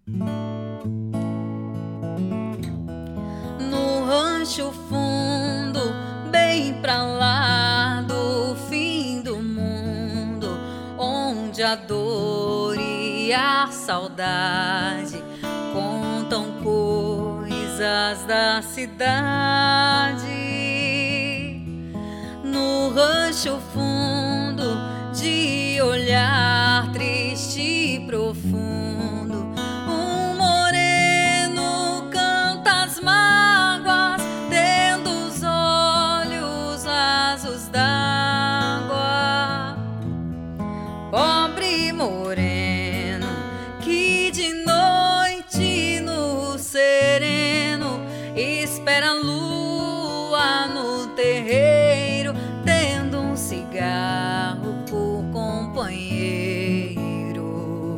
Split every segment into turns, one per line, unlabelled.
No rancho fundo, bem pra lá do fim do mundo, onde a dor e a saudade contam coisas da cidade. No rancho fundo, de olhar triste e profundo, um moreno canta as mágoas, tendo os olhos rasos d'água. Pobre moreno, que de noite no sereno espera a lua no terreiro, tendo um cigarro por companheiro.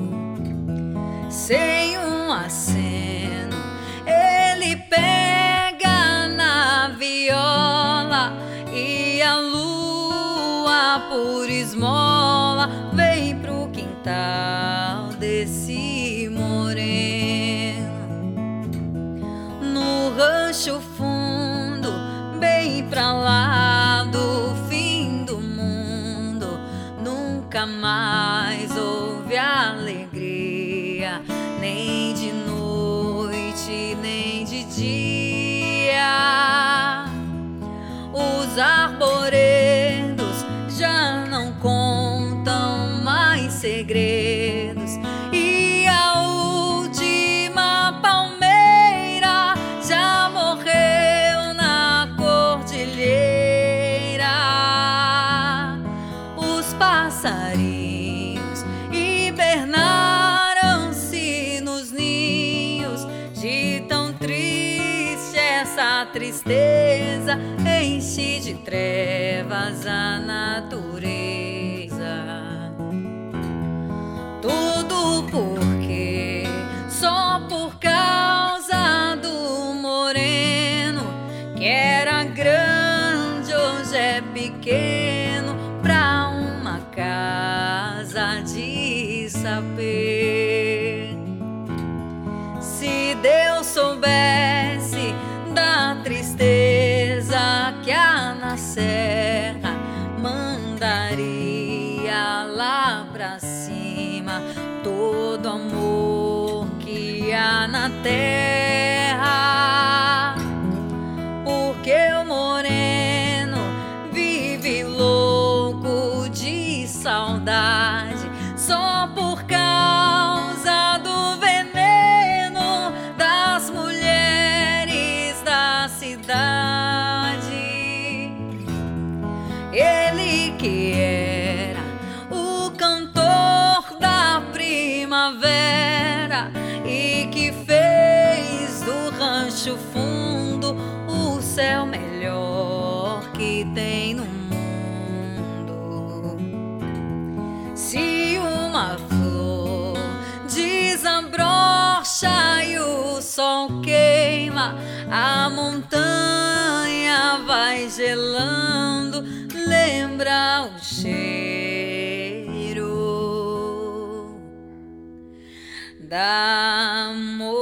Sem um aceno, ele pega na viola, e a lua por esmola vem pro quintal desse moreno. No rancho fundo, bem pra lá do fim do mundo, nunca mais houve alegria, nem de noite, nem de dia. Os arvoredos já não contam mais segredos, e a última palmeira já morreu na cordilheira. Os passarinhos hibernaram-se nos ninhos, de tão triste essa tristeza enche de trevas a natureza. Tudo porque só por causa do moreno, que era grande, hoje é pequeno, pra uma casa de sapê. Se Deus soubesse da tristeza que há na serra, mandaria lá pra cima todo amor que há na terra. Porque o moreno vive louco de saudade, só por causa do veneno das mulheres da cidade. Ele que era o cantor da primavera, e que fez do rancho fundo o céu melhor que tem no mundo. Se uma flor desabrocha e o sol queima, a montanha vai gelando, lembra o cheiro da amor.